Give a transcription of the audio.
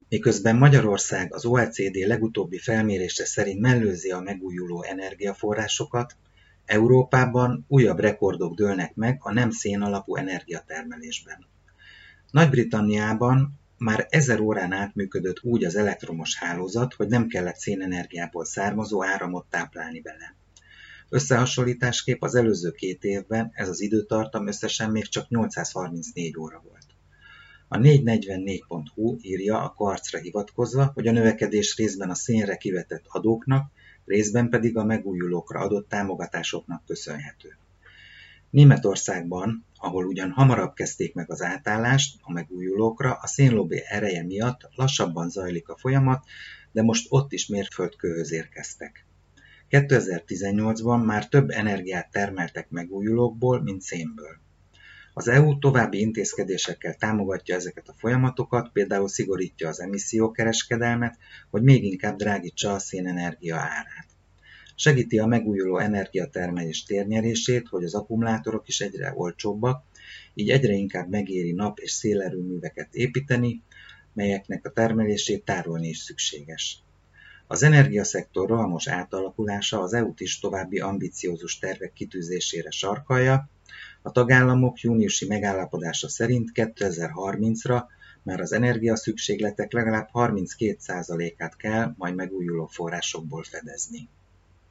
Miközben Magyarország az OECD legutóbbi felmérése szerint mellőzi a megújuló energiaforrásokat, Európában újabb rekordok dőlnek meg a nem szénalapú energiatermelésben. Nagy-Britanniában már 1000 órán át működött úgy az elektromos hálózat, hogy nem kellett szénenergiából származó áramot táplálni bele. Összehasonlításképp az előző 2 évben ez az időtartam összesen még csak 834 óra volt. A 444.hu írja a Quartzra hivatkozva, hogy a növekedés részben a szénre kivetett adóknak, részben pedig a megújulókra adott támogatásoknak köszönhető. Németországban, ahol ugyan hamarabb kezdték meg az átállást a megújulókra, a szénlobby ereje miatt lassabban zajlik a folyamat, de most ott is mérföldkőhöz érkeztek. 2018-ban már több energiát termeltek megújulókból, mint szénből. Az EU további intézkedésekkel támogatja ezeket a folyamatokat, például szigorítja az emissziókereskedelmet, hogy még inkább drágítsa a szénenergia árát. Segíti a megújuló energiatermelés térnyerését, hogy az akkumulátorok is egyre olcsóbbak, így egyre inkább megéri nap- és szélerőműveket építeni, melyeknek a termelését tárolni is szükséges. Az energiaszektor rohamos átalakulása az EU-t is további ambiciózus tervek kitűzésére sarkalja. A tagállamok júniusi megállapodása szerint 2030-ra már az energiaszükségletek legalább 32%-át kell majd megújuló forrásokból fedezni.